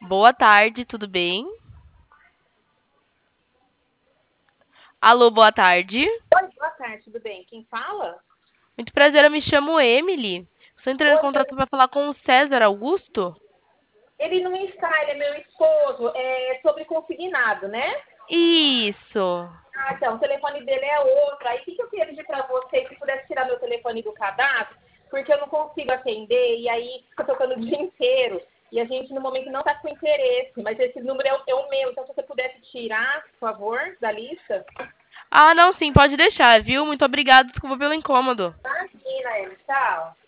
Boa tarde, tudo bem? Alô, boa tarde. Oi, boa tarde, tudo bem? Quem fala? Muito prazer, eu me chamo Emily. Estou entrando em Oi, contato para falar com o César Augusto? ele não está, ele é meu esposo, é sobre consignado, né? Isso. Ah, então, o telefone dele é outro. Aí, o que eu queria pedir para você, se pudesse tirar meu telefone do cadastro, porque eu não consigo atender, e aí fica tocando o dia inteiro, e a gente, no momento, não está com interesse, mas esse número é o meu, então, se você pudesse tirar, por favor, da lista. Ah, não, sim, pode deixar, viu? Muito obrigada, desculpa pelo incômodo. Imagina, ele, tchau.